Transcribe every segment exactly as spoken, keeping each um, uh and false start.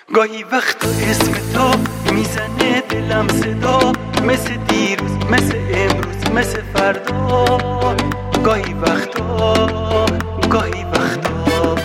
گاهی وقتا اسم تو میزنه دلم صدا، مثل دیروز، مثل امروز، مثل فردا. گاهی وقتا، گاهی وقتا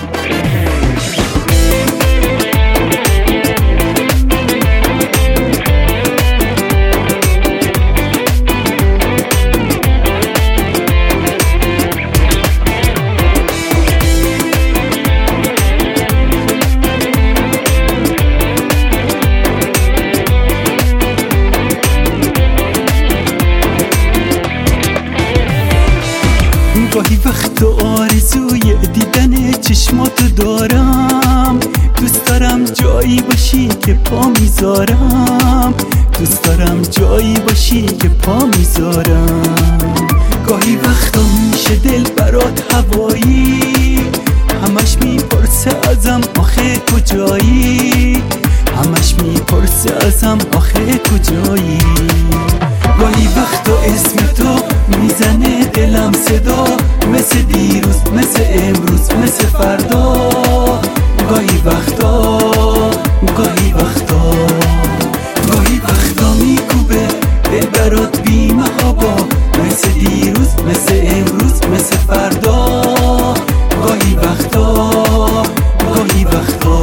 گاهی وقت آرزوی دیدن چشماتو دارم، دوست دارم جایی باشی که پا میذارم، دوست دارم جایی باشی که پا میذارم. گاهی وقتا میشه دل برات هوایی، همش میپرسه ازم آخه کجایی، همش میپرسه ازم آخه کجایی. گاهی وقتا اسم تو میزنه دلم صدا، مثل دیروز، مثل امروز، مثل فردا. گاهی وقتا، گاهی وقتا گاهی وقتا میکوبه دل برات بی محابا، مثل دیروز، مثل امروز، مثل فردا. گاهی وقتا، گاهی وقتا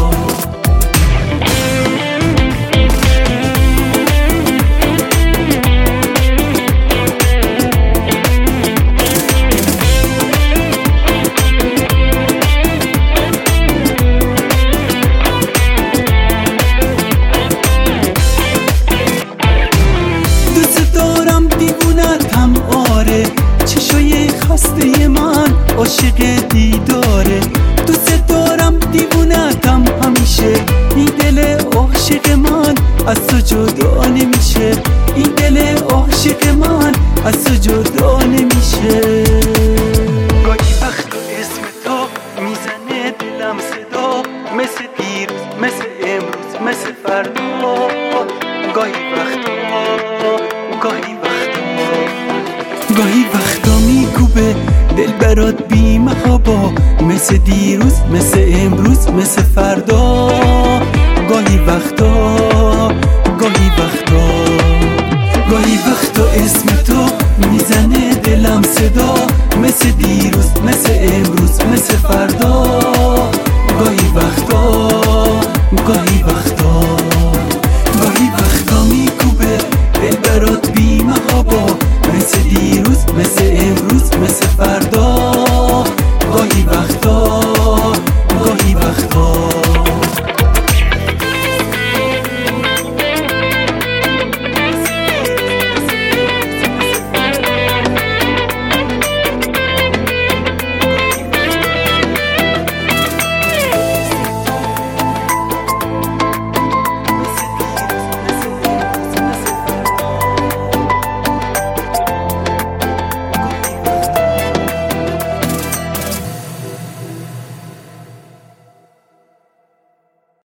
خسته من عاشق دیداره، دوست دارم دیوونتم همیشه. این دل عاشق من از تو جدا نمیشه، این دل عاشق من از تو جدا نمیشه. گاهی وقتا اسم تو میزنه دلم صدا، مثل دیروز، مثل امروز، مثل فردا. گاهی وقتا، گاهی وقتا گاهی وقتا میکوبه دل برات بی محابا، مثل دیروز، مثل امروز، مثل فردا. گاهی وقتا، گاهی وقتا گاهی وقتا اسم تو میزنه دلم صدا، مثل دیروز، مثل امروز، مثل فردا. گاهی وقتا، گاهی وقتا